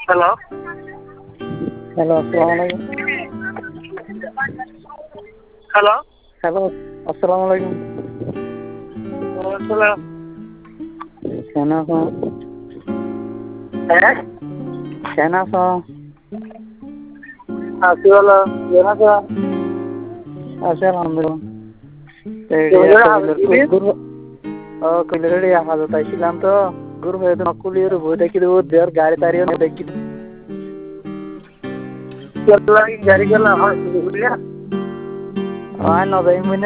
Hello hello, আসসালামু আলাইকুম। Hello hello, আসসালামু আলাইকুম। আসসালাম। কেন আছো? হ্যাঁ কেন আছো? আছি ভালো। কেমন আছো? আছে আলহামদুলিল্লাহ। কইলে হাজত আইছিলাম তো গুরু হয়ে নকুলির বই দেখি দেবো দেওয়ার গাড়ি তাড়িয়ে দেখি গাড়ি গেলাম হয় বুঝলিয়া নজাই